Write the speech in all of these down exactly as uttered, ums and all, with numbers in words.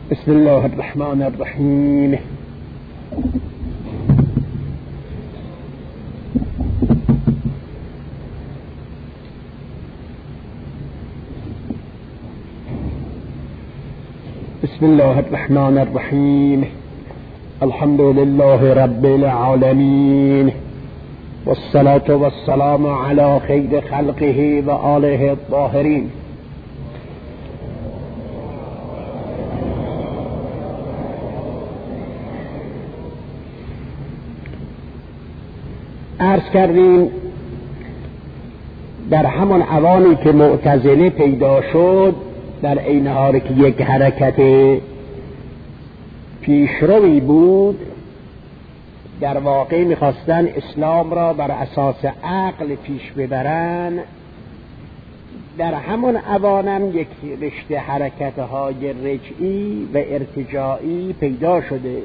بسم الله الرحمن الرحیم. بسم الله الرحمن الرحیم. الحمد لله رب العالمین والصلاة والسلام على خیر خلقه و آله الطاهرین. عرض کردیم در همان اوانی که معتزله پیدا شد، در این حال که یک حرکت پیشروی بود، در واقع میخواستن اسلام را بر اساس عقل پیش ببرن. در همون اوانم یک رشته حرکت‌های رجعی و ارتجاعی پیدا شده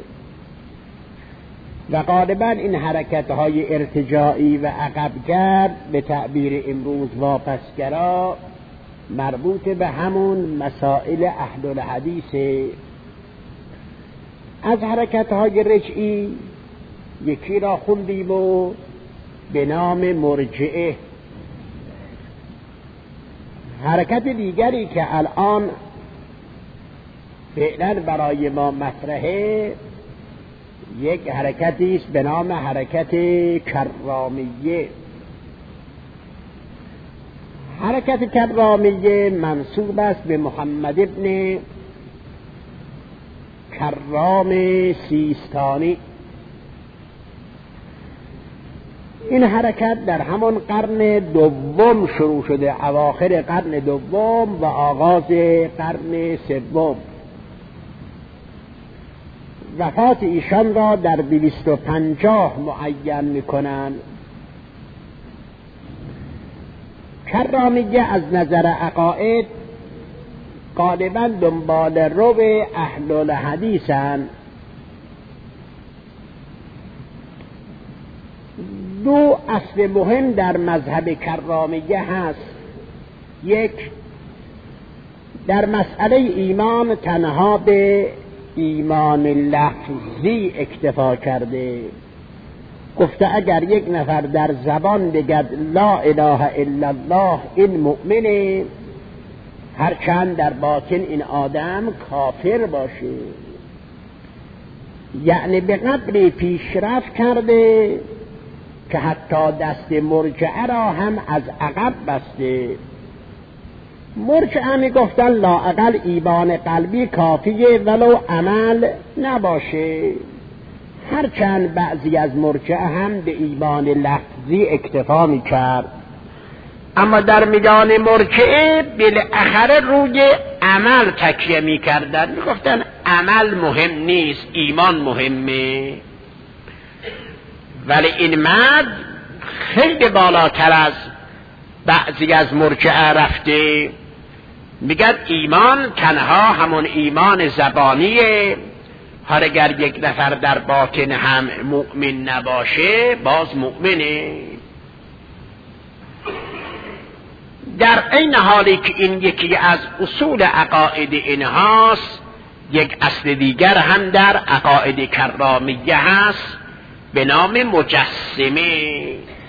و غالبا این حرکت‌های ارتجاعی و عقبگرد به تعبیر امروز واپسگرا مربوط به همون مسائل اهل الحدیث. از حرکت‌های رجعی یکی را خوندیم و به نام مرجعه. حرکت دیگری که الان فعلا برای ما مطرحه یک حرکتی است به نام حرکت کرامیه. حرکت کرامیه منسوب است به محمد ابن کرام سیستانی. این حرکت در همون قرن دوم شروع شده، اواخر قرن دوم و آغاز قرن سوم. وفات ایشان را در دویست و پنجاه معین میکنند. کرامیه از نظر عقاید غالبا دنبال رو اهل الحدیثند. دو اصل مهم در مذهب کرامیه هست. یک، در مسئله ایمان تنها به ایمان لفظی اکتفا کرده. گفته اگر یک نفر در زبان بگد لا اله الا الله این مؤمنه، هرچند در باطن این آدم کافر باشه. یعنی به قدری پیشرفت کرده که حتی دست مرجعه را هم از عقب بسته. مرجعه می گفتن لااقل ایمان قلبی کافیه ولو عمل نباشه، هرچند بعضی از مرجعه هم به ایمان لفظی اکتفا می کرد. اما در میدان مرجعه بالاخره روی عمل تکیه می کردن. می گفتن عمل مهم نیست، ایمان مهمه. ولی این مرد خیلی بالاتر از بعضی از مرجعه رفته. میگن ایمان تنها همون ایمان زبانیه، هر اگر یک نفر در باطن هم مؤمن نباشه باز مؤمنه. در این حالی که این یکی از اصول عقاید اینهاست، یک اصل دیگر هم در عقاید کرامیه هست به نام مجسمه.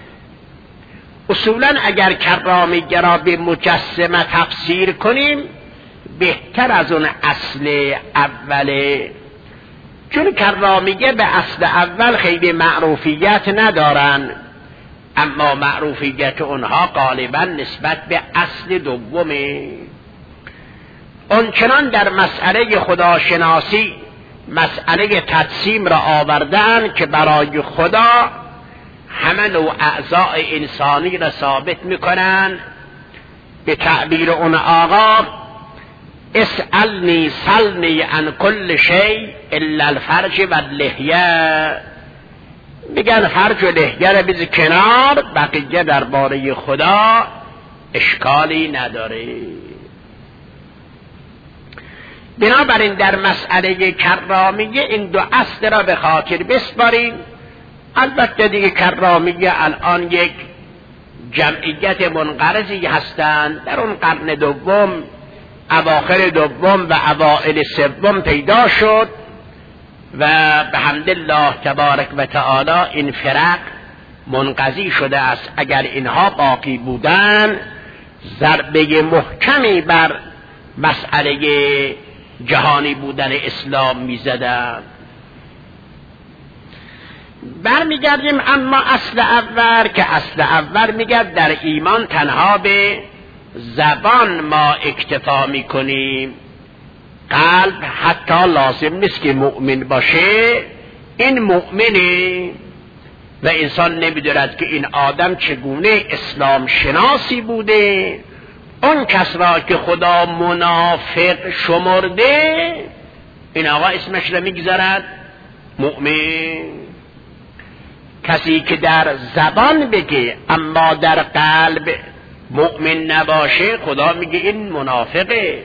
اصولا اگر کرامیه را به مجسمه تفسیر کنیم بهتر از اون اصل اوله، چون کرامیه به اصل اول خیلی معروفیت ندارن، اما معروفیت اونها غالبا نسبت به اصل دومه. اونچنان در مسئله خداشناسی مسئله تجسیم را آوردن که برای خدا همه نوع اعضاء انسانی را ثابت میکنن. به تعبیر اون آقا اسألنی سلنی عن کل شیء الا الفرج و اللحیه. میگن فرج و لحیه را بذار کنار، بقیه درباره خدا اشکالی نداره. بنابراین در مسئله کرامیه این دو اصل را به خاطر بسپاریم. البته دیگه کرامیه الان یک جمعیت منقرضی هستند. در اون قرن دوم اواخر دوم و اوائل سوم پیدا شد و به حمدالله تبارک و تعالی این فرق منقضی شده است. اگر اینها باقی بودن ضربه محکمی بر مسئله جهانی بودن اسلام میزدن. برمیگردیم اما اصل اول که اصل اول میگرد در ایمان تنها به زبان ما اکتفا میکنیم، قلب حتی لازم نیست که مؤمن باشه. این مؤمنه و انسان نمیداند که این آدم چگونه اسلام شناسی بوده. اون کس را که خدا منافق شمرده این آقا اسمش را میگذارد مؤمن. کسی که در زبان بگه اما در قلب مؤمن نباشه خدا میگه این منافقه.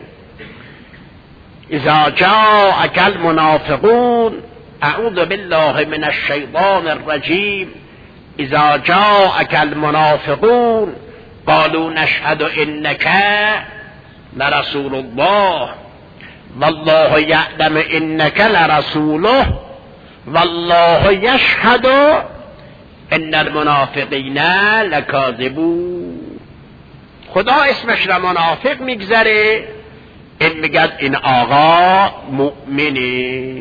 اذا جاءك المنافقون اعوذ بالله من الشیطان الرجیم اذا جاءك المنافقون قالوا نشهد انك لرسول الله والله يعلم انك لرسوله والله يشهد ان المنافقین لکاذبون. خدا اسمش را منافق میگذاره، این میگه این آقا مؤمنه.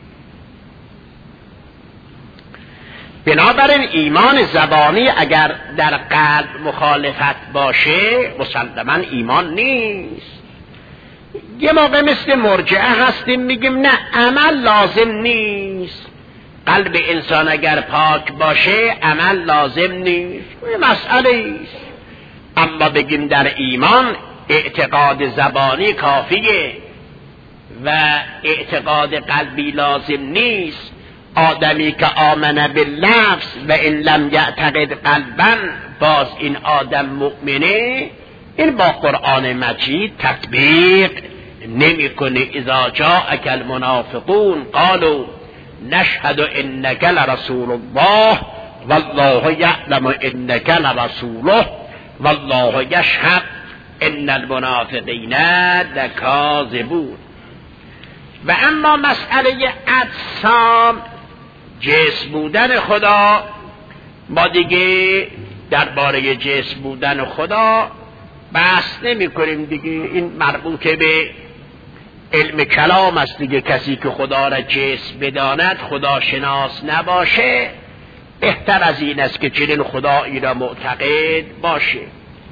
بنابراین ایمان زبانی اگر در قلب مخالفت باشه مسلما ایمان نیست. یه موقع مثل مرجعه هستیم میگیم نه عمل لازم نیست. قلب انسان اگر پاک باشه عمل لازم نیست، این مسئله است. اما بگیم در ایمان اعتقاد زبانی کافیه و اعتقاد قلبی لازم نیست. آدمی که آمن باللفظ و این لم یعتقد قلبا باز این آدم مؤمنه، این با قرآن مجید تطبیق نمیکنه. اذا جاءك المنافقون قالوا نشهد انك لرسول الله والله يعلم انك لرسوله والله يشهد ان المنافقین لکاذبون. و اما مسئله اجسام، جسم بودن خدا، ما دیگه درباره جسم بودن خدا بحث نمی کنیم دیگه. این مربوط به علم کلام است دیگه. کسی که خدا را جسم بداند، خدا شناس نباشه، بهتر از این است که چنین خدایی را معتقد باشه.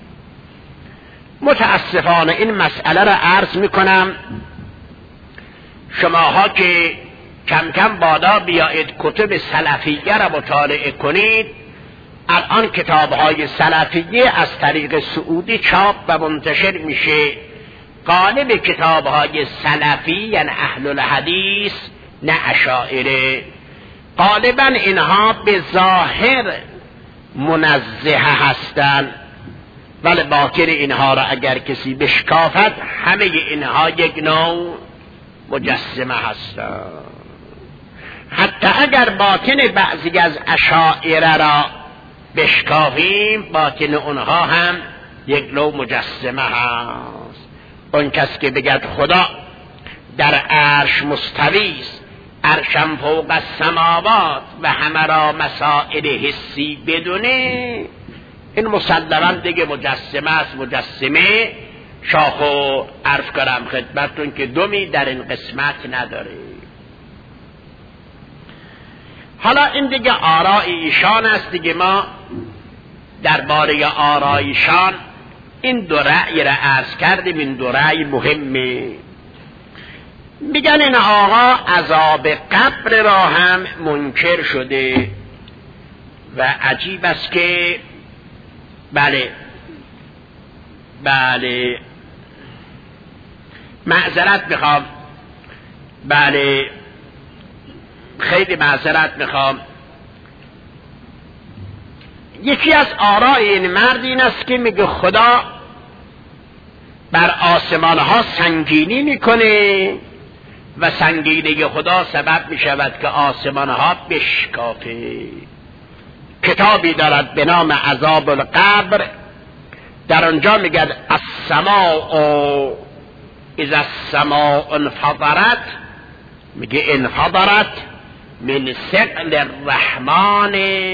متاسفانه این مسئله را عرض میکنم، شماها که کم کم بادا بیایید کتب سلفیه را مطالعه کنید. الان کتابهای سلفیه از طریق سعودی چاپ و منتشر میشه. غالب کتابهای سلفی یعنی اهل الحدیث نه اشاعره، غالبا اینها به ظاهر منزه هستند، ولی باطن اینها را اگر کسی بشکافد همه اینها یک نوع مجسمه هستند. حتی اگر باطن بعضی از اشاعره را بشکافیم باطن اونها هم یک نوع مجسمه هست. اون کس که بگد خدا در عرش مستوی است، عرشم فوق السماوات و همه را مسائل حسی بدونه، این مسلما دیگه مجسمه است. مجسمه شاخو عرض کنم خدمتتون که دومی در این قسمت نداره. حالا این دیگه آراء ایشان است دیگه. ما درباره آراء ایشان این دو رأی را عرض کردیم. این دو رأی مهمه. میگن این آقا عذاب قبر را هم منکر شده و عجیب است که بله بله معذرت میخوام بله خیلی معذرت میخوام یکی از آراء این مرد این است که میگه خدا بر آسمان ها سنگینی میکنه و سنگینی خدا سبب میشود که آسمان ها بشکافه. کتابی دارد به نام عذاب القبر، در آنجا میگه السماء اذا السماء انفطرت، میگه انفطرت من ثقل الرحمن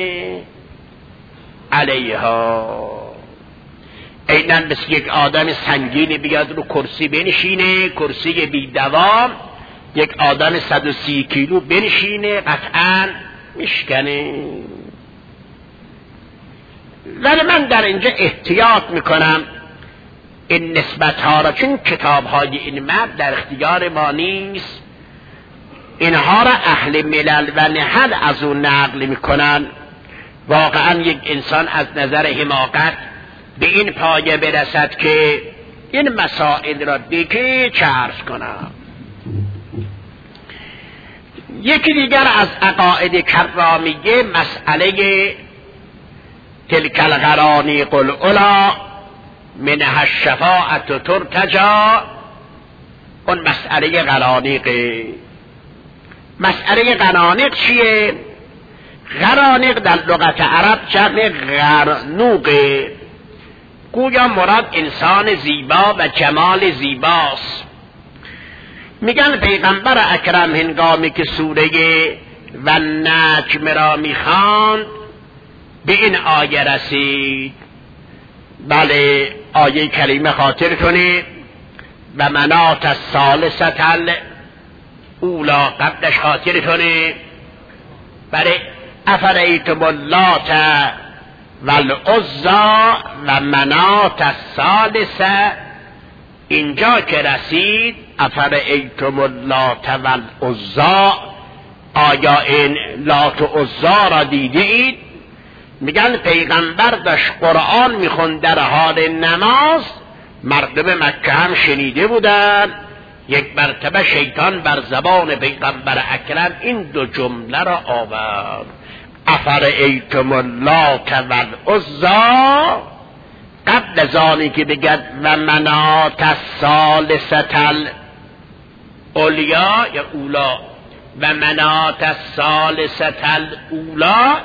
علیها. اینن مثل یک آدم سنگینی بیاد رو کرسی بنشینه، کرسی بی دوام، یک آدم صد و سی کیلو بنشینه قطعا میشکنه. ولی من در اینجا احتیاط میکنم این نسبت ها را، چون کتاب های این مرد در اختیار ما نیست، اینها را اهل ملل و نهل از اون نقل میکنن. واقعا یک انسان از نظر حماقت به این پایه برسد که این مسائل را دیگه چه عرض کنم. یکی دیگر از عقاید کرامیه مسئله تلک الغرانیق العلا منها الشفاعة ترتجا، اون مسئله غرانیقه. مسئله غرانیق چیه؟ غرانیق در لغت عرب جمع غرنوقه، گویا مراد انسان زیبا و جمال زیباست. میگن پیغمبر اکرم هنگامی که سوره و نجم را میخواند به این آیه رسید. بله، آیه کریمه خاطر کنید و منات الثالثة الاولی، قبلش خاطر کنید. بله، افرایتم اللات والعزی و منات الثالثه، اینجا که رسید افرایتم اللات والعزی، آیا این لات و عزی را دیده اید؟ میگن پیغمبر داشت قرآن میخوند در حال نماز، مردم مکه هم شنیده بودن. یک مرتبه شیطان بر زبان پیغمبر اکرم این دو جمله را آورد، افرایتم اللات والعزی، قبل از آنی که بگد و منات الثالثة العلیا یا اولا، و منات الثالثة الاولی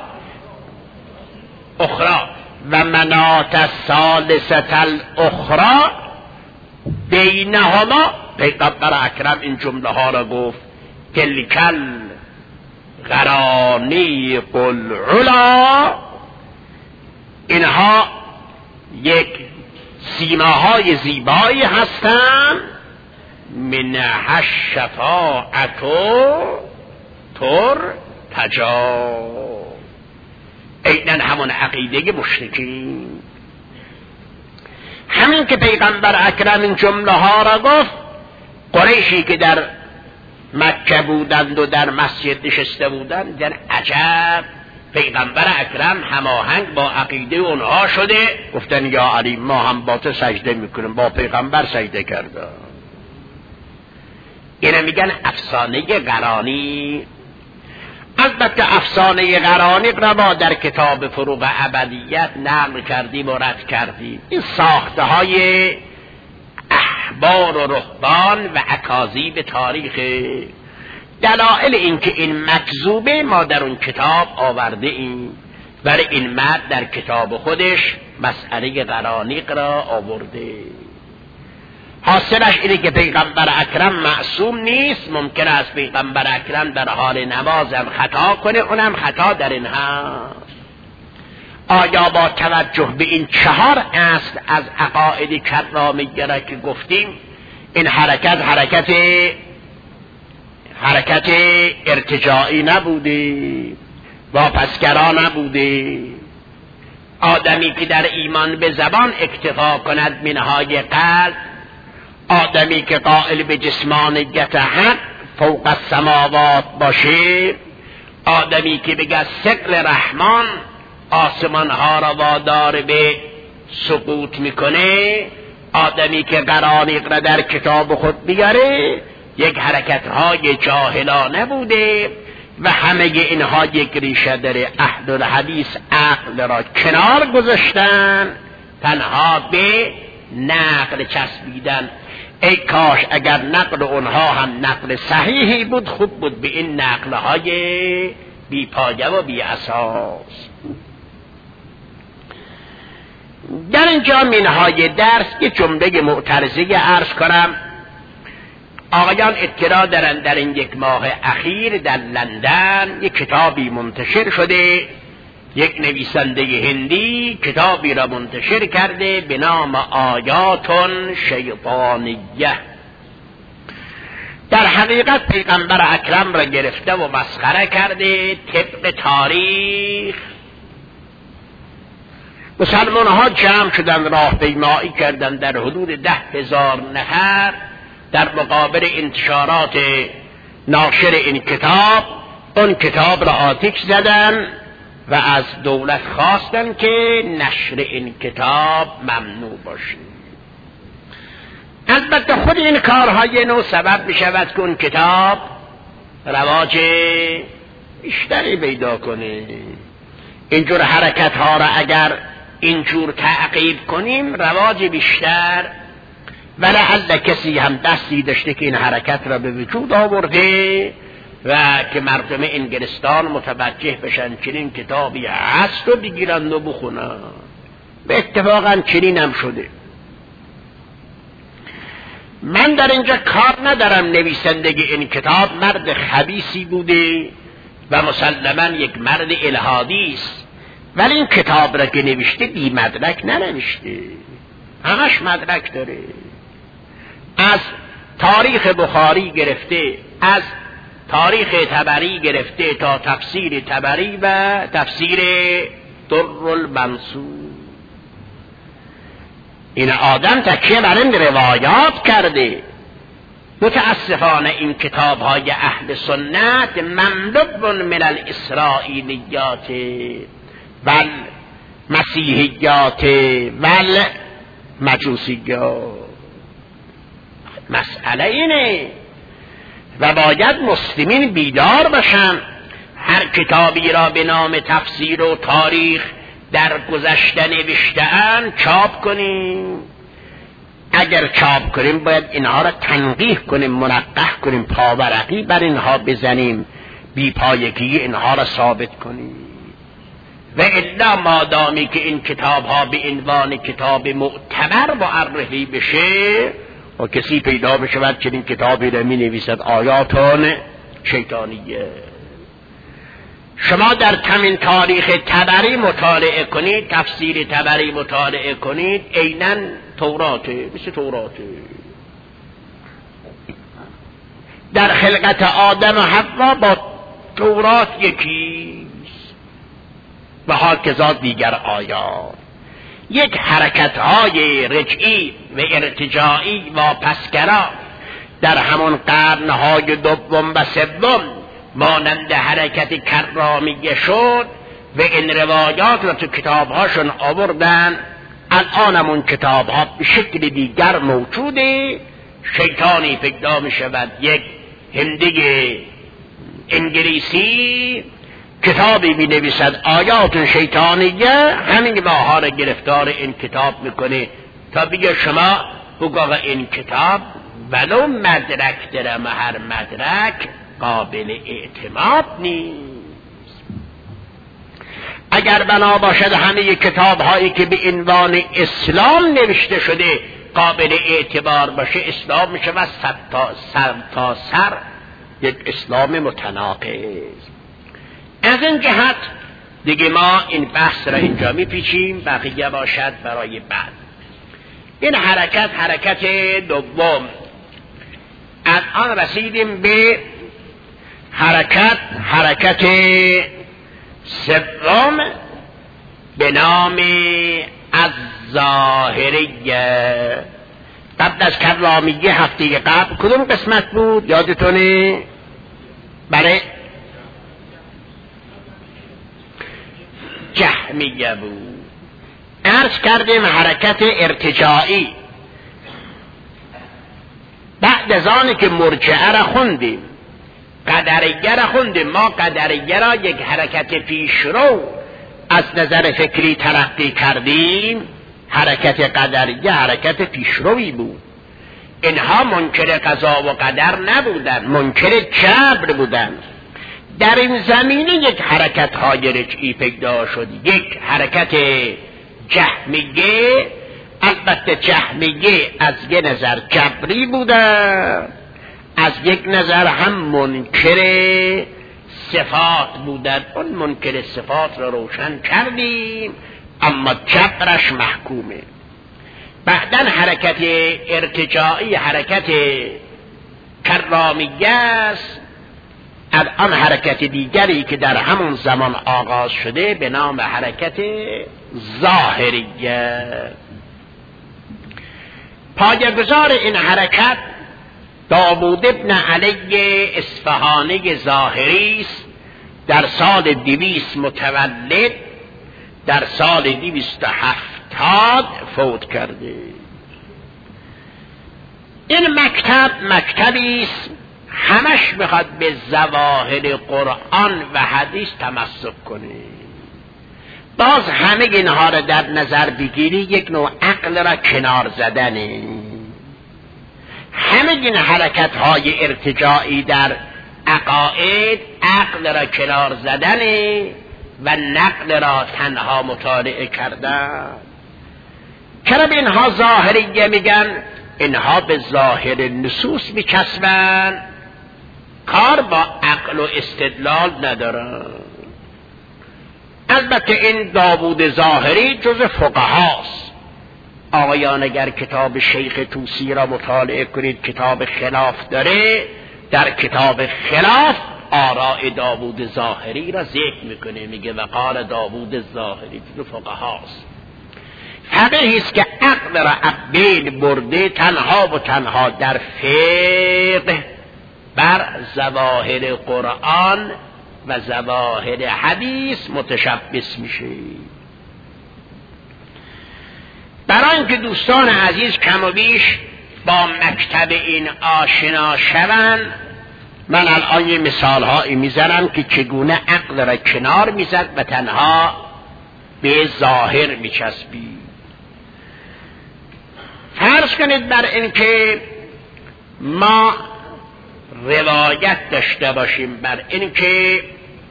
اخرى و منات الثالثة الاخرى بینهما، پیغمبر اکرم این جمله ها را گفت تلکل غرانیق العلا، اینها یک سیماهای زیبایی هستند. منها الشفاعة ترتجا، اینن همون عقیده مشرکین. همین که پیغمبر اکرم این جمله ها را گفت، قریشی که در مکه بودند و در مسجد نشسته بودند در عجب، پیغمبر اکرم هماهنگ با عقیده اونها شده، گفتن یا علی ما هم با تو سجده میکنیم، با پیغمبر سجده کرده. اینه میگن افسانه غرانی. البته افسانه غرانیق را ما در کتاب فروغ ابدیت نقل کردیم و رد کردیم. این ساخته های احبار و رهبان و اکاذیب تاریخ. دلائل این که این مکذوبه ما در اون کتاب آورده ایم، ولی این مرد در کتاب خودش مسئله غرانیق را آورده. حاصلش اینه که پیغمبر اکرم معصوم نیست، ممکن است پیغمبر اکرم در حال نمازم خطا کنه، اونم خطا در این هست. آیا با توجه به این چهار اصل از عقاید کرامیه را که گفتیم، این حرکت حرکت حرکت ارتجاعی نبوده، واپسگرا نبوده، آدمی که در ایمان به زبان اکتفا کند منهای قلب، آدمی که قائل به جسمانیت حق فوق السماوات باشه، آدمی که بگه ثقل رحمان آسمان ها را وادار به سقوط میکنه، آدمی که غرانیق را در کتاب خود بیاره، یک حرکت های جاهلانه بوده و همه اینها یک ریشه داره. اهل الحدیث عقل را کنار گذاشتن، تنها به نقل چسبیدن. ای کاش اگر نقل اونها هم نقل صحیحی بود، خوب بود. به این نقل های بی پایه و بی اساس. در اینجا منهای درس یه جمله معترضه عرض کنم. آقایان اطلاع دارن در این یک ماه اخیر در لندن یک کتابی منتشر شده، یک نویسنده هندی کتابی را منتشر کرده به نام آیاتون شیطانیه. در حقیقت پیغمبر اکرم را گرفته و مسخره کرده. طبق تاریخ مسلمان ها جمع شدن، راهپیمایی کردن در حدود ده هزار نفر در مقابل انتشارات ناشر این کتاب. اون کتاب را آتش زدن و از دولت خواستن که نشر این کتاب ممنوع باشه. البته خود این کارهای نو سبب می شود که اون کتاب رواج بیشتری پیدا کنه. اینجور حرکت ها را اگر اینجور تعقیب کنیم رواج بیشتر، ولعل کسی هم دستی داشته که این حرکت را به وجود آورده و که مردم انگلستان متوجه بشن چنین کتابی هست و بگیرند و بخونن. به اتفاقا چنین هم شده. من در اینجا کار ندارم نویسنده این کتاب مرد خبیثی بوده و مسلما یک مرد الهادی است، ولی این کتاب را که نوشته بی مدرک ننوشته، همش مدرک داره. از تاریخ بخاری گرفته، از تاریخ طبری گرفته تا تفسیر طبری و تفسیر در المنصور. این آدم تکیه بر این روایات کرده. متاسفانه این کتاب های اهل سنت مملو من الاسرائیلیات ول مسیحیات ول مجوسیات. مسئله اینه و باید مسلمین بیدار باشن. هر کتابی را به نام تفسیر و تاریخ در گذشته نوشته‌اند چاپ کنیم. اگر چاپ کنیم باید اینها را تنقیح کنیم، منقح کنیم، پاورقی بر اینها بزنیم، بی پایگی اینها را ثابت کنیم. و الا مادامی که این کتاب ها به عنوان کتاب معتبر معرفی بشه و کسی پیدا بشود که این کتابی را می نویسد آیاتون شیطانیه. شما در همین تاریخ طبری مطالعه کنید، تفسیر طبری مطالعه کنید، عیناً توراته، مثل توراته. در خلقت آدم و حوا با تورات یکیست و هاکذا دیگر آیات. یک حرکت های رجعی و ارتجاعی و پسگرا در همون قرنهای دوم و سوم مانند حرکت کرامیه شد و این روایات را تو کتاب هاشون آوردن. الان همون کتاب ها به شکل دیگر موجوده. شیطانی پیدا می شود، یک هندی انگلیسی کتابی می نویسد آیات شیطانیه، همین ماها را گرفتار این کتاب میکنه تا بگه شما بگو این کتاب ولو مدرک دارم، هر مدرک قابل اعتماد نیست. اگر بنا باشد همه کتاب هایی که به عنوان اسلام نوشته شده قابل اعتبار باشه، اسلام میشه و صد تا سر تا سر یک اسلام متناقض. از این جهت دیگه ما این بحث را اینجا میپیچیم، بقیه باشد برای بعد. این حرکت حرکت دوم. الان رسیدیم به حرکت حرکت سوم به نام الظاهریه. قبل از کرامیه هفته قبل کدوم قسمت بود یادتونه؟ برای جهمیه بود. عرض کردیم حرکت ارتجاعی. بعد از آنی که مرجعه را خوندیم، قدریه را خوندیم. ما قدریه را یک حرکت پیشرو از نظر فکری ترقی کردیم. حرکت قدریه حرکت پیشروی بود. اینها منکر قضا و قدر نبودن، منکر جبر بودن. در این زمینه یک حرکت های رجعی پیدا شد. یک حرکت جهمیه، البته جهمیه از یه نظر جبری بودن، از یک نظر هم منکر صفات بودن، اون منکر صفات را روشن کردیم، اما جبرش محکومه. بعدن حرکت ارتجاعی، حرکت کرامیه است. الان حرکت دیگری که در همون زمان آغاز شده به نام حرکت ظاهریه. پایه‌گذار این حرکت داوود ابن علی اصفهانی ظاهری است، در سال دویست متولد، در سال دویست و هفتاد فوت کرده. این مکتب مکتبی است همش میخواد به ظواهر قرآن و حدیث تمسک کنه. باز همه اینها را در نظر بگیری یک نوع عقل را کنار زدنه. همه این حرکت های ارتجاعی در عقاید عقل را کنار زدنه و نقل را تنها مطالعه کردن. چرا به اینها ظاهریه میگن؟ اینها به ظاهر نصوص میچسبن، کار با عقل و استدلال ندارن. البته این داوود ظاهری جز فقهاست. آقایان اگر کتاب شیخ طوسی را مطالعه کنید، کتاب خلاف داره، در کتاب خلاف آراء داوود ظاهری را ذکر میکنه، میگه وقال داوود ظاهری، جز فقهاست. فقیهی است که عقل را بین برده، تنها و تنها در فقه بر ظواهر قرآن و ظواهر حدیث متشبث میشه. برای اینکه دوستان عزیز کم و بیش با مکتب این آشنا شوند، من الان یه مثال هایی میزنم که چگونه عقل را کنار میزد و تنها به ظاهر میچسبید. فرض کنید بر اینکه ما روایت داشته باشیم بر اینکه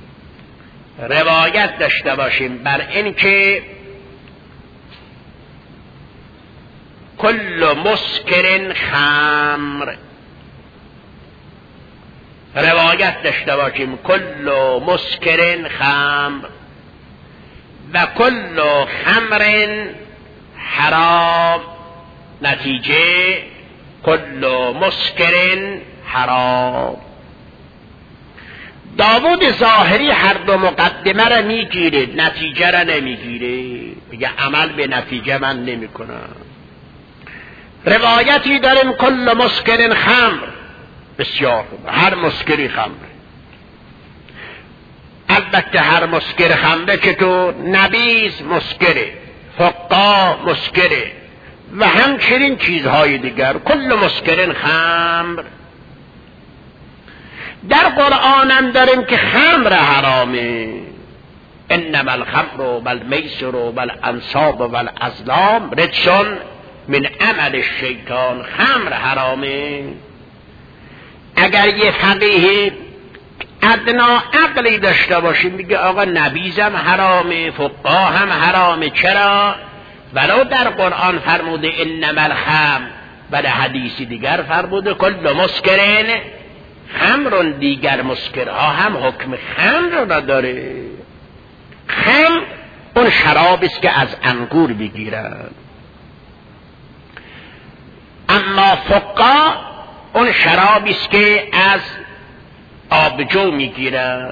روایت داشته باشیم بر اینکه کل مسکر خمر، روایت داشته باشیم کل مسکر خمر و کل خمر حرام، نتیجه کل مسکر حرام. داوود ظاهری هر دو مقدمه را میگیره، نتیجه را نمیگیره، میگه عمل به نتیجه من نمی کنم. روایتی داریم کل مسکر خمر، بسیار هر مسکری خمر. البته هر مسکر خمره چطور؟ نبیذ مسکره، حقا مسکره و همچنین چیزهای دیگر. کل مسکر خمر. در قرآن هم داریم که خمر حرامه، انما الخمر والمیسر والانصاب والازلام رجس من عمل الشیطان. خمر حرامه. اگر یه فقیه ادنا عقلی داشته باشیم میگه آقا نبیذم حرامه، فقا هم حرامه. چرا؟ ولو در قرآن فرموده انما الخمر، ولی حدیثی دیگر فرموده کل مسکرین خمر، دیگر مسکرها هم حکم خمر را داره. خمر اون شرابی است که از انگور بگیرن، اما فقا اون شرابی است که از آبجو میگیرن.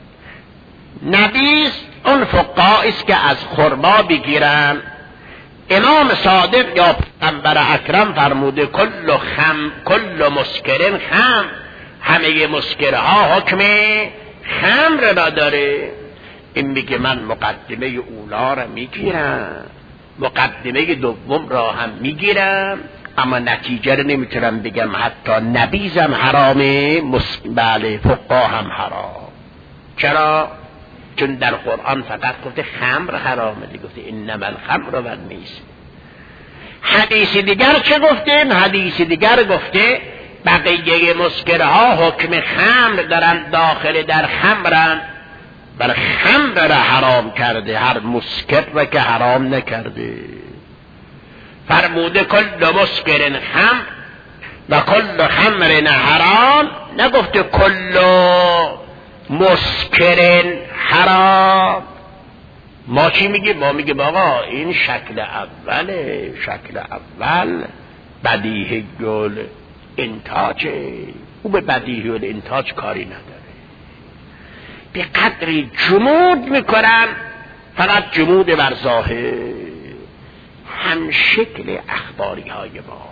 نبیذ اون فقا است که از خرما بگیرن. امام صادق یا پیغمبر اکرم فرموده کل خم کل مسکرین خمر، همه مسکرها حکم خمر را داره. این میگه من مقدمه اولا را میگیرم، مقدمه دوم را هم میگیرم، اما نتیجه رو نمیتونم بگم حتی نبیذم حرامه، بله فقا هم حرام. چرا؟ چون در قرآن فقط گفته خمر حرامه، گفته انما الخمر والمیسر. حدیث دیگر چه گفته؟ حدیث دیگر گفته بقیه مسکرها حکم خمر دارن، داخل در خمرن، بر خمر را حرام کرده، هر مسکر را که حرام نکرده. فرموده کل مسکر خمر و کل خمر حرام، نگفته کل مسکر حرام. ما چی میگیم؟ ما میگیم آقا این شکل اوله، شکل اول بدیهی گل انتاجه، او به بدیهی گل انتاج کاری نداره. به قدری جمود میکنن، فقط جمود بر ظاهر. هم شکل اخباری های ما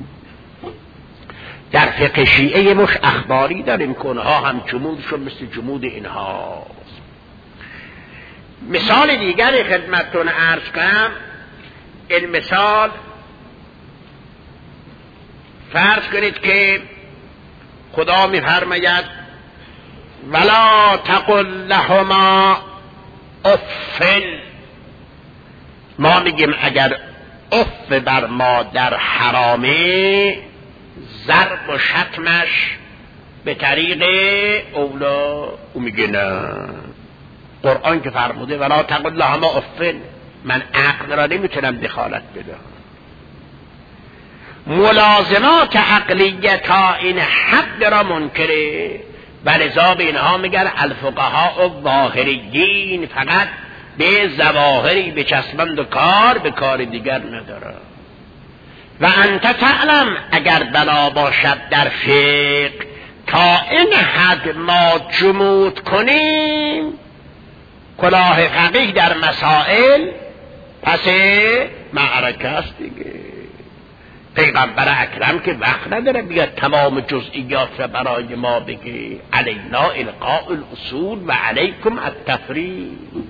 در فقه شیعه مش اخباری داریم که اونها هم جمودشون مثل جمود اینها. مثال دیگری خدمتتون عرض کنم. این مثال فرض کنید که خدا میفرماید ولا تقل لهما افن. ما میگیم اگر اف بر ما در حرامه، ضرب و شتمش به طریق اولا. او میگه نه، قرآن که فرموده ولا تقل لهما افن، من عقل را نمیتونم دخالت بدم. ملازمات عقلیتا این حد را منکره و لذا به اینها میگن الفقهاء و ظاهریین، فقط به ظواهری بچسبند و کار به کار دیگر نداره. و انت تعلم، اگر بنا باشد در فقه تا این حد ما جمود کنیم کلاه فقیه در مسائل، پس معرکه است دیگه. پیغمبر اکرم که وقت نداره بیاد تمام جزئیات را برای ما بگه. علینا القاء الاصول و علیکم التفریق.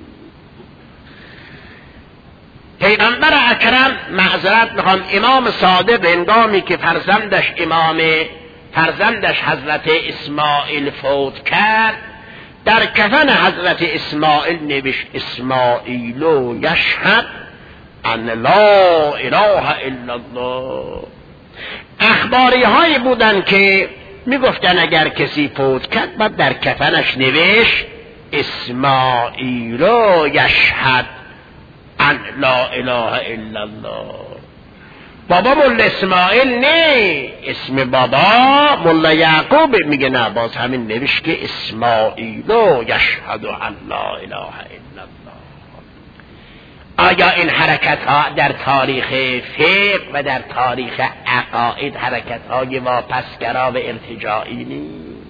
پیغمبر اکرم، معذرت میخوام، امام صادق هنگامی که فرزندش امام فرزندش حضرت اسماعیل فوت کرد، در کفن حضرت اسماعیل نوشت اسماعیلو یشهد ان لا اله الا الله. اخباری هایی بودن که میگفتن اگر کسی فوت کرد بعد در کفنش نوشت اسماعیلو یشهد ان لا اله الا الله. بابا مولا اسماعیل نه، اسم بابا مولا یعقوب. میگه نه، باز همین نوشت که اسماعیلو یشهد ان لا اله الا الله. آیا این حرکت ها در تاریخ فقه و در تاریخ عقاید حرکت های واپسگرا و ارتجاعی نیست؟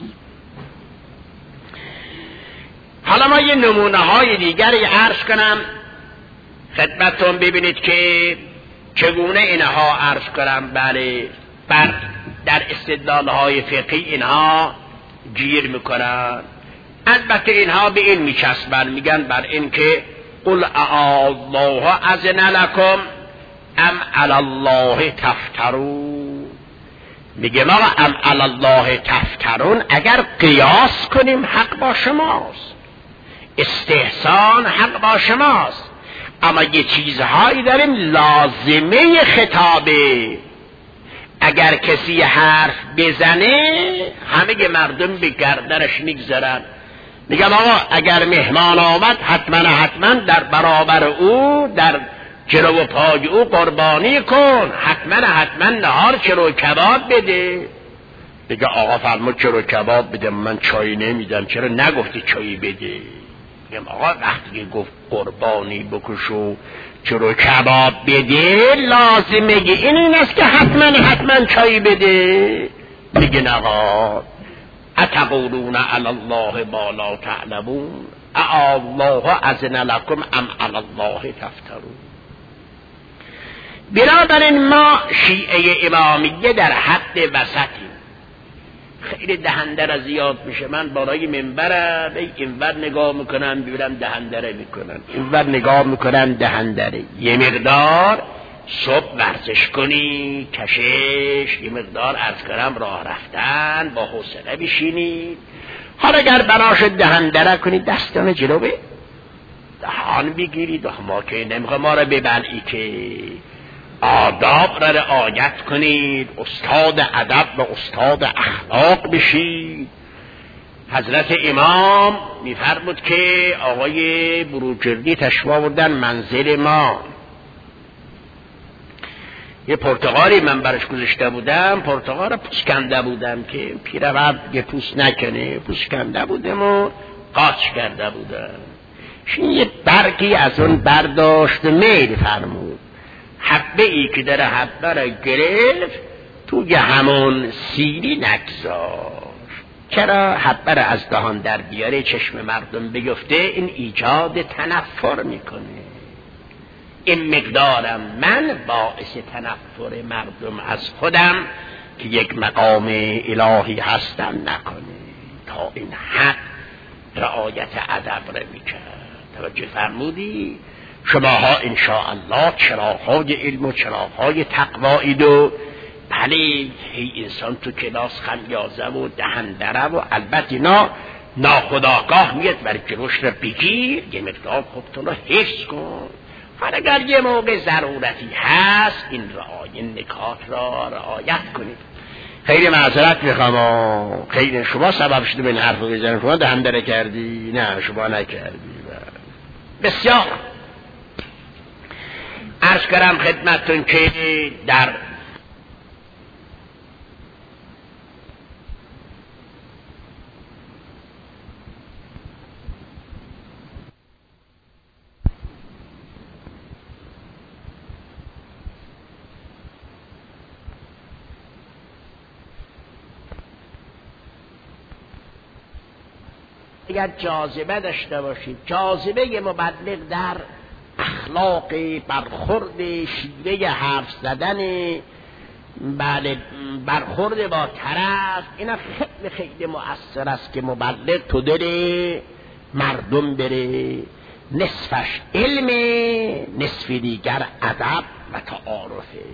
حالا ما یه نمونه های دیگری عرض کنم خدمتتون ببینید که چگونه اینها عرض کنم بله بر در استدلال های فقهی اینها گیر میکنن. البته اینها به این میچسبن، میگن بر این که قل الله اذن لکم ام علی الله تفترون. میگه ما ام علی الله تفترون، اگر قیاس کنیم حق با شماست، استحسان حق با شماست، اما یه چیزهایی داریم لازمه خطابه. اگر کسی حرف بزنه همه مردم به گردنش میگذارن. میگم آقا اگر مهمان آمد حتما حتما در برابر او، در جلو و پای او قربانی کن، حتما حتما نهار چلو کباب بده. میگه آقا فرمود چلو کباب بده، من چای نمیدم. چرا نگفتی چای بده؟ میگم آقا وقتی که گفت قربانی بکش و چلو کباب بده، لازمه این این است که حتما حتما چای بده. میگه نه آقا اتقولون علی الله ما لا تعلمون الله اذن لکم ام علی الله تفترون. بنابراین ما شیعه امامیه در حد وسطیم. خیلی دهنده زیاد میشه، من بالای منبرم اینور نگاه میکنم ببینم دهندره میکنن، اینور نگاه میکنم دهندره. یه مقدار صبح ورزش کنی، کشش، یه مقدار عرض کنم راه رفتن، با حوصله بشینید. حالا اگر بناش دهندره کنید دستان جلو به دهان بگیرید. ما که نمیخواه ما رو ببلعی که آداب را رعایت کنید، استاد ادب و استاد اخلاق بشید. حضرت امام میفرمود که آقای بروجردی تشریف آوردن منزل ما، یه پرتقالی من برش گذاشته بودم، پرتقال پوست کنده بودم که پیرمرد یه پوست نکنه، پوست کنده بودم و قاچ کرده بودم. شین یه برگی از اون برداشت میل فرمود، حبه ای که داره حبه را گرفت توی همون سیلی نگذاشت. چرا؟ حبه را از دهان در بیاره چشم مردم بیفته، این ایجاد تنفر میکنه. این مقدارم من باعث تنفر مردم از خودم که یک مقام الهی هستم نکنه. تا این حد رعایت ادب را میکرد. توجه فرمودی؟ شماها انشاءالله چراغ‌های علم و چراغ‌های تقوایید و بله، هی انسان تو کلاس خمیازه و دهندره و البته اینا ناخودآگاه میاد برای که روش را بگیر، یه مقدار خودتون رو حفظ کن. حالا اگر یه موقع ضرورتی هست این رعایت نکات را رعایت کنید. خیلی معذرت میخوام، خیلی شما سبب شده به این حرف رو بزنیم، شما دهندره کردی؟ نه شما نکردی. بسیار عرض کردم خدمتتون که در اگر جاذبه داشته باشید، جاذبه مبلغ در اخلاق، برخورد، شیوه حرف زدن، بله برخورد با طرف، اینا خیلی خیلی مؤثر است که مبلغ تو دل مردم بره. نصفش علم، نصف دیگر ادب و تعارفه.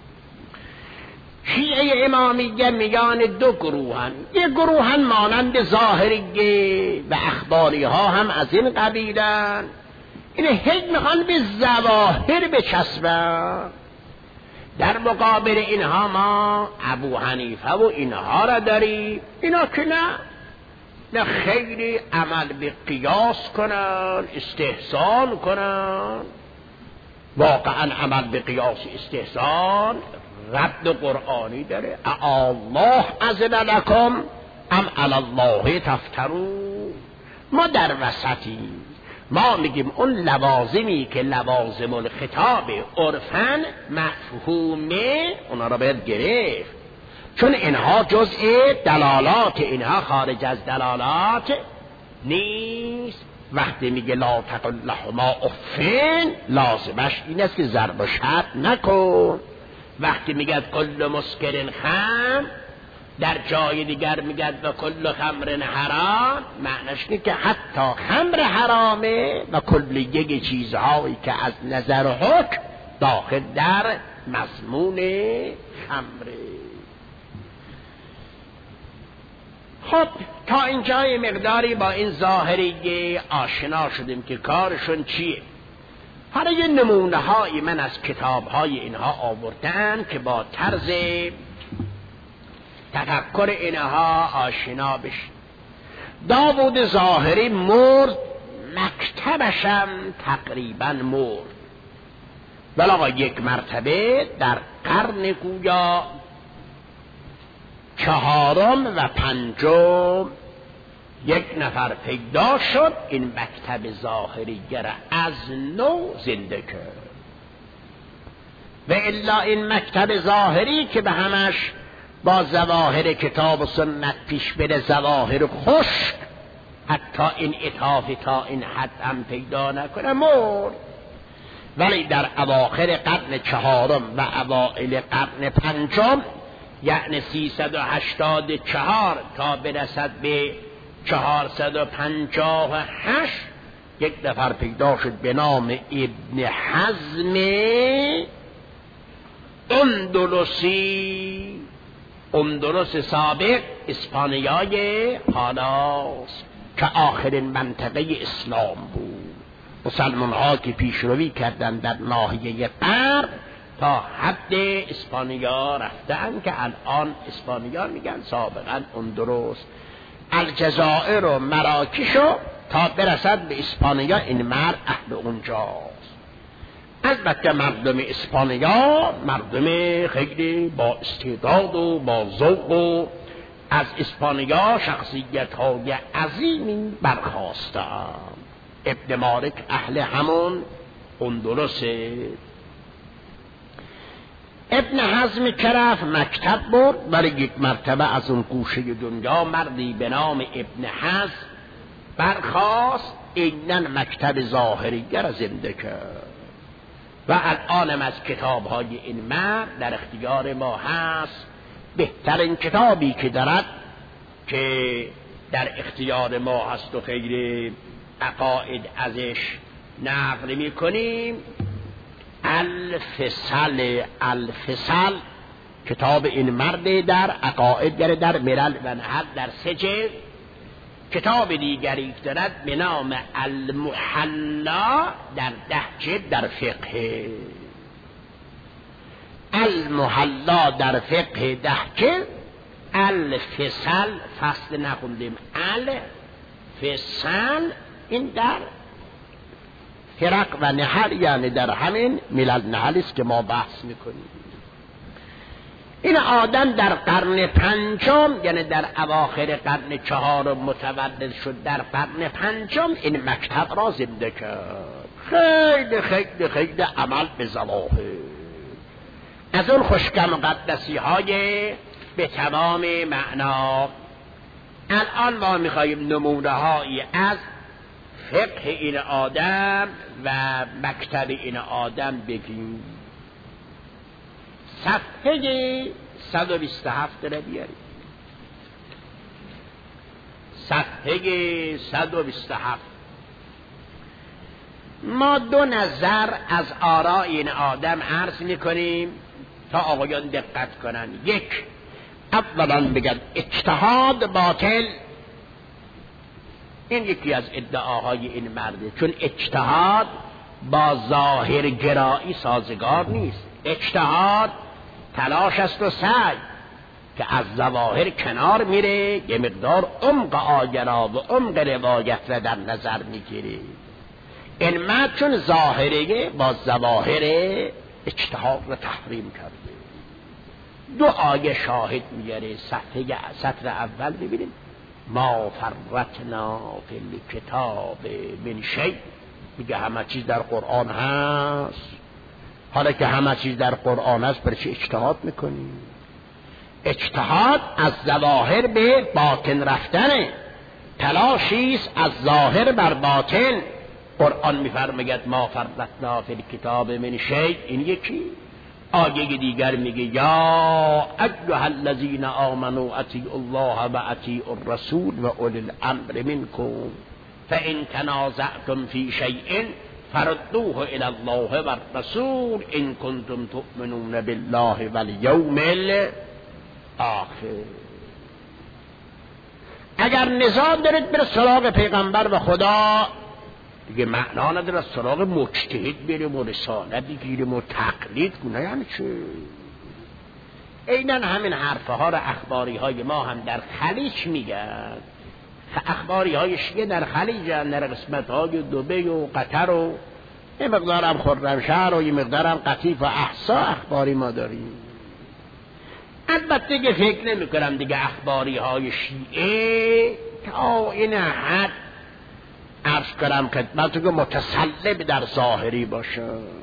شیعه امامیه میان دو گروهن، یک گروهن مانند ظاهریه و اخباری ها هم از این قبیلن، این هی میخوان به ظواهر بچسبن. در مقابل اینها ما ابو حنیفه و اینها را داریم، اینا که نه نه خیلی عمل به قیاس کنن، استحسان کنن. واقعا عمل به قیاس استحسان رد قرآنی داره. الله اذن لکم ام علی الله تفترون. ما در وسطی، ما میگیم اون لوازمی که لوازم الخطاب عرفن مفهومه اونا را باید گرفت، چون اینها جزء دلالات، اینها خارج از دلالات نیست. وقتی میگه لا تقل لهما افین، لازمش این است که ضرب و شتم نکن. وقتی میگه کل مسکرین خمر، در جای دیگر میگه و کل خمر حرام، معنیش اینه که حتی خمر حرامه و کلیه چیزهایی که از نظر حکم داخل در مضمون خمره. خب تا اینجای مقداری با این ظاهری آشنا شدیم که کارشون چیه. حالا یه نمونه های من از کتاب های اینها آوردن که با طرز تفکر اینها آشنا بشید. داوود ظاهری مرد، مکتبشم تقریبا مرد، ولی یک مرتبه در قرن گویا چهارم و پنجم یک نفر پیدا شد این مکتب ظاهریه را از نو زنده کرد. و الا این مکتب ظاهری که به همش با ظواهر کتاب و سنت پیش بره، ظواهر خشک، حتی این اطافی تا این حد هم پیدا نکنه، مرد. ولی در اواخر قرن چهارم و اوائل قرن پنجم، یعنی سیصد و هشتاد و چهار تا برسد به چهارصد و پنجاه و هشت، یک نفر پیدا شد به نام ابن حزم اندلسی. اندلس سابق اسپانیای حالاست که آخرین منطقه اسلام بود. مسلمان ها که پیشروی کردن در ناحیه غرب تا حد اسپانیا رفتن که الان اسپانیا میگن، سابقا اندلس. الجزائر و مراکش تا برسد به اسپانیا این مرد اهل اونجاست. البته مردم اسپانیا مردم خیلی با استعداد و با ذوق و از اسپانیا شخصیت های عظیمی برخاستند. ابن مالک اهل همون اندلسه. ابن حزم کرف مکتب برد، ولی یک مرتبه از اون گوشه دنیا مردی به نام ابن حزم برخاست، اینن مکتب ظاهریه را زنده کرد و الانم از کتاب های این مرد در اختیار ما هست. بهترین کتابی که دارد که در اختیار ما هست و خیلی عقاید ازش نقل می کنیم، الفصل. الفصل کتاب این مرد در عقاید داره، در ملل و نهب در سه جلد. کتاب دیگری دارد به نام المحلا در ده جلد در فقه. المحلا در فقه ده جلد. الفصل فصل نخوندیم، الفصل این در فرق و نحل، یعنی در همین ملل نحل است که ما بحث میکنیم. این آدم در قرن پنجم، یعنی در اواخر قرن چهارم متولد شد، در قرن پنجم این مکتب را زنده کرد. خیلی خیلی خیلی عمل به ظواهر، از اون خوشکم مقدسی های به تمام معنا. الان ما میخواییم نمونه هایی از فقه این آدم و مکتب این آدم بگیم. صفحه صد و بیست و هفت را بیاریم. صفحه صد و بیست و هفت. ما دو نظر از آراء این آدم عرض میکنیم تا آقایان دقت کنن. یک، اولا بگن اجتهاد باطل. این یکی از ادعاهای این مرده، چون اجتهاد با ظاهر گرایی سازگار نیست. اجتهاد تلاش است و سعی که از ظواهر کنار میره، یه مقدار عمق آگرا و عمق روایت را در نظر میگیره. این مرد چون ظاهره با ظواهر اجتهاد را تحریم کرده. دو آیه شاهد میاره. صفحه سطر اول ببینیم. ما فرطنا فی الکتاب من شیء. میگه همه چیز در قرآن هست. حالا که همه چیز در قرآن هست، برای چی اجتهاد میکنی؟ اجتهاد از ظواهر به باطن رفتنه، تلاشیست از ظاهر بر باطن. قرآن میفرماید ما فرطنا فی الکتاب من شیء. این یکی. آیه دیگر میگه یا ایها الذین آمنوا اطیعوا الله و اطیعوا الرسول و اولی الامر منکم فان تنازعتم فی شیء فردوه الی الله و الرسول ان کنتم تؤمنون بالله والیوم الاخر. اگر نزاع دارید بر سراغ پیغمبر و خدا، دیگه معنا نداره از سراغ مجتهد بریم و رساله بگیریم و تقلید کنه. یعنی چه؟ اینن همین حرفه ها را اخباری های ما هم در خلیج میگن. اخباری های شیعه در خلیج هم، در قسمت های دبی و قطر و یه مقدار هم خرمشهر و یه مقدار هم قطیف و احسا اخباری ما داریم. البته دیگه فکر نمی کنم دیگه اخباری های شیعه تا این حد عرض کنم خدمتتون که متسلب در ظاهری باشه.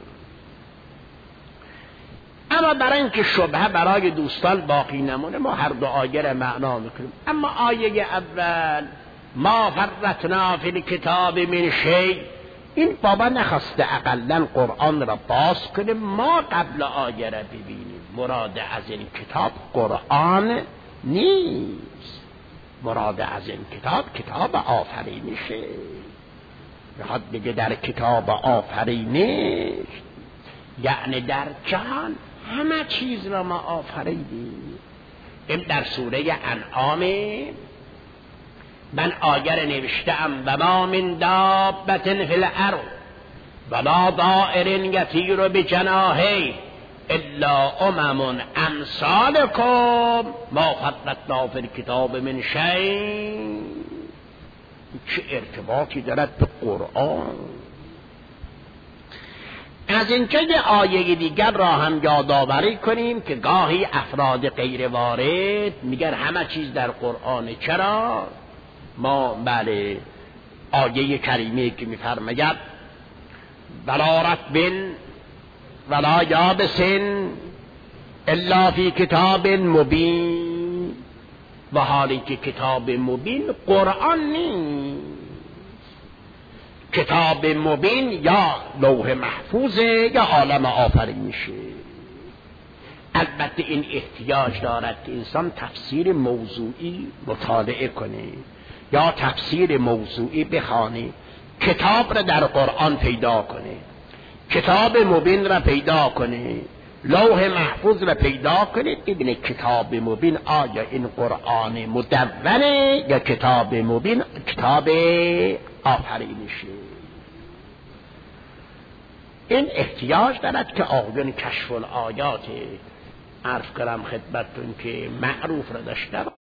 اما برای اینکه شبهه برای دوستان باقی نمونه، ما هر دو آیه را معنا میکنیم. اما آیه اول ما فرطنا فی الکتاب من شیء، این بابا نخواسته اقلا قرآن را باز کنیم، ما قبل آیه را ببینیم. مراد از این کتاب قرآن نیست. مراد از این کتاب کتاب آفرینشه. میخواد بگه در کتاب آفرینش یعنی در جهان همه چیز را ما آفریدیم. این در سوره انعام من آیه را نوشتم و ما من دابة فی الارض و ما طائر یطیر بجناحیه الا امم امثالکم ما فرطنا فی الکتاب من شیء. چه ارتباطی دارد به قرآن؟ از اینکه یه آیه دیگر را هم یادآوری کنیم که گاهی افراد غیر وارد میگن همه چیز در قرآن. چرا؟ ما بله آیه کریمه که میفرماید ولا رطب ولا یابس الا فی کتاب مبین، و حالی که کتاب مبین قرآن نیست. کتاب مبین یا لوح محفوظه یا عالم آفرینشه. البته این احتیاج دارد که انسان تفسیر موضوعی مطالعه کنه یا تفسیر موضوعی بخوانه، کتاب را در قرآن پیدا کنه، کتاب مبین را پیدا کنه، لوح محفوظ را پیدا کنه، ببینه کتاب مبین آیا این قرآن مدونه یا کتاب مبین کتاب آفرینشه. این احتیاج دارد که آقایان کشف الآیات عرض کنم خدمتتون که معروف را داشته